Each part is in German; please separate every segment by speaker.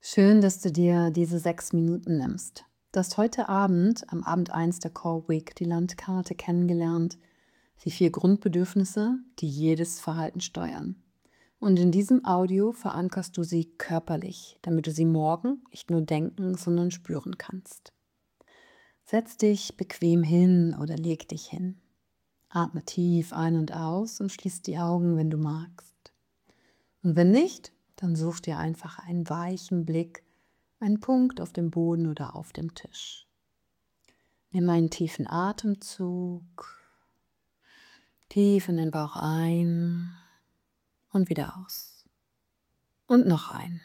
Speaker 1: Schön, dass du dir diese 6 Minuten nimmst. Du hast heute Abend, am Abend 1 der Core Week, die Landkarte kennengelernt, die 4 Grundbedürfnisse, die jedes Verhalten steuern. Und in diesem Audio verankerst du sie körperlich, damit du sie morgen nicht nur denken, sondern spüren kannst. Setz dich bequem hin oder leg dich hin. Atme tief ein und aus und schließ die Augen, wenn du magst. Und wenn nicht, dann such dir einfach einen weichen Blick, einen Punkt auf dem Boden oder auf dem Tisch. Nimm einen tiefen Atemzug, tief in den Bauch ein und wieder aus. Und noch ein.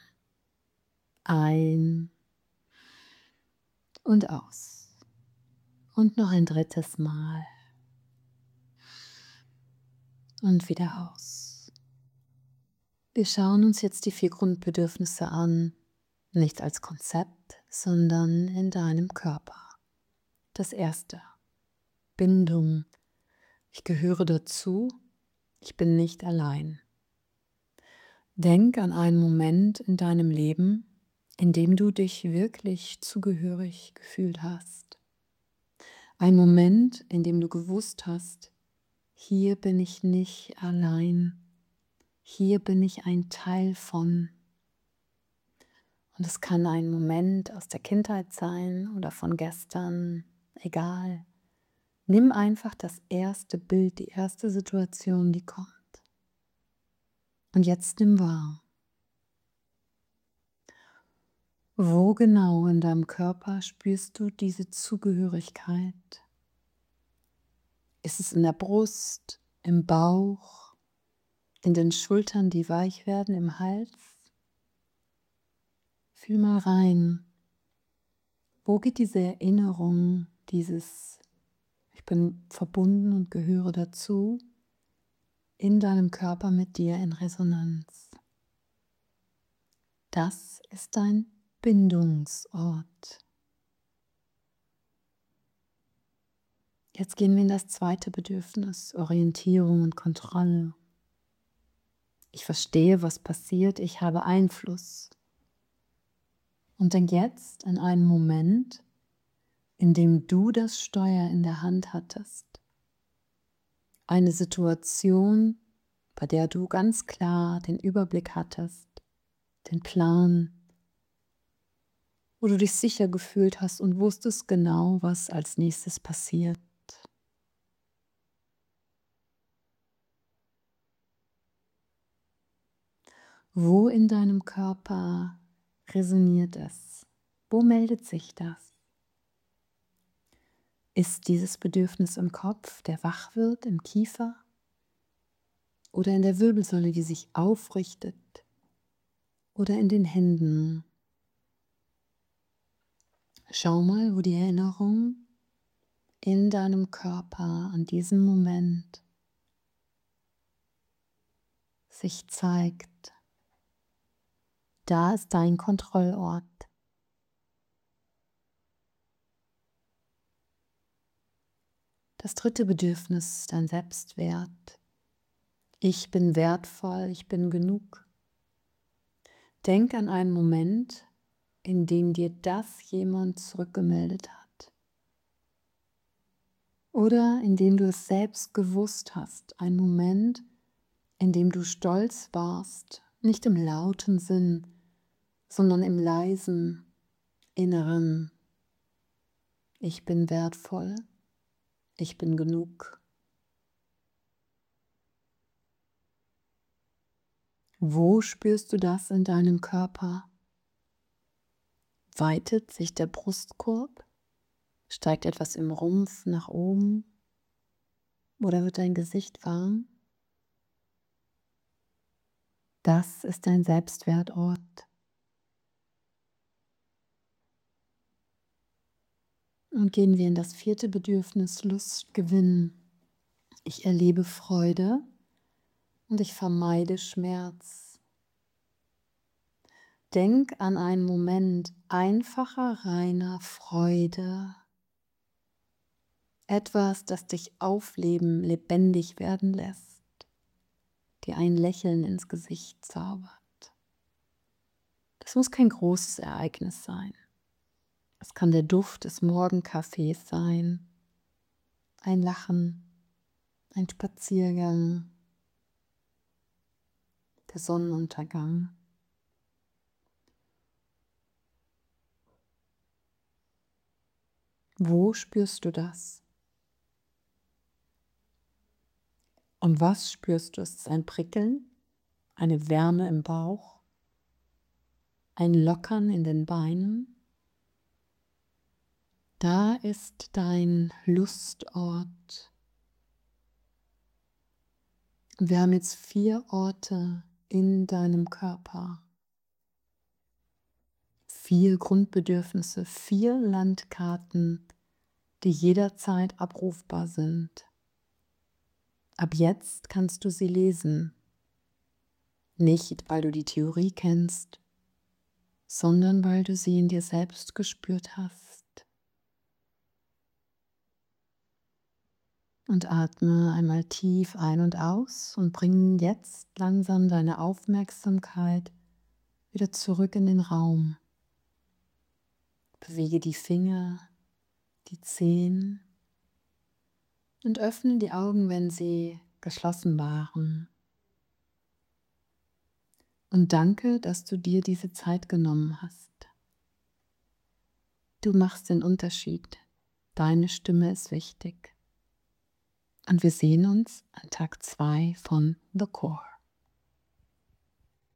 Speaker 1: Ein und aus. Und noch ein drittes Mal. Und wieder aus. Wir schauen uns jetzt die 4 Grundbedürfnisse an, nicht als Konzept, sondern in deinem Körper. Das erste: Bindung. Ich gehöre dazu, ich bin nicht allein. Denk an einen Moment in deinem Leben, in dem du dich wirklich zugehörig gefühlt hast. Ein Moment, in dem du gewusst hast, hier bin ich nicht allein, hier bin ich ein Teil von. Und es kann ein Moment aus der Kindheit sein oder von gestern, egal. Nimm einfach das erste Bild, die erste Situation, die kommt. Und jetzt nimm wahr. Wo genau in deinem Körper spürst du diese Zugehörigkeit? Ist es in der Brust, im Bauch, in den Schultern, die weich werden, im Hals? Fühl mal rein. Wo geht diese Erinnerung, dieses Ich bin verbunden und gehöre dazu, in deinem Körper mit dir in Resonanz? Das ist dein Bindungsort. Jetzt gehen wir in das zweite Bedürfnis, Orientierung und Kontrolle. Ich verstehe, was passiert, ich habe Einfluss. Und denk jetzt an einen Moment, in dem du das Steuer in der Hand hattest. Eine Situation, bei der du ganz klar den Überblick hattest, den Plan, wo du dich sicher gefühlt hast und wusstest genau, was als nächstes passiert. Wo in deinem Körper resoniert es? Wo meldet sich das? Ist dieses Bedürfnis im Kopf, der wach wird, im Kiefer? Oder in der Wirbelsäule, die sich aufrichtet? Oder in den Händen? Schau mal, wo die Erinnerung in deinem Körper an diesem Moment sich zeigt. Da ist dein Kontrollort. Das dritte Bedürfnis ist dein Selbstwert. Ich bin wertvoll, ich bin genug. Denk an einen Moment, in dem dir das jemand zurückgemeldet hat. Oder in dem du es selbst gewusst hast. Ein Moment, in dem du stolz warst, nicht im lauten Sinn, sondern im leisen, inneren. Ich bin wertvoll, ich bin genug. Wo spürst du das in deinem Körper? Weitet sich der Brustkorb? Steigt etwas im Rumpf nach oben? Oder wird dein Gesicht warm? Das ist dein Selbstwertort. Und gehen wir in das vierte Bedürfnis, Lust gewinnen. Ich erlebe Freude und ich vermeide Schmerz. Denk an einen Moment einfacher, reiner Freude. Etwas, das dich aufleben, lebendig werden lässt, dir ein Lächeln ins Gesicht zaubert. Es muss kein großes Ereignis sein. Es kann der Duft des Morgenkaffees sein, ein Lachen, ein Spaziergang, der Sonnenuntergang. Wo spürst du das? Und was spürst du? Ist es ein Prickeln, eine Wärme im Bauch, ein Lockern in den Beinen? Da ist dein Lustort. Wir haben jetzt 4 Orte in deinem Körper. 4 Grundbedürfnisse, 4 Landkarten, die jederzeit abrufbar sind. Ab jetzt kannst du sie lesen. Nicht, weil du die Theorie kennst, sondern weil du sie in dir selbst gespürt hast. Und atme einmal tief ein und aus und bring jetzt langsam deine Aufmerksamkeit wieder zurück in den Raum. Bewege die Finger, die Zehen und öffne die Augen, wenn sie geschlossen waren. Und danke, dass du dir diese Zeit genommen hast. Du machst den Unterschied. Deine Stimme ist wichtig. Und wir sehen uns an Tag 2 von The Core.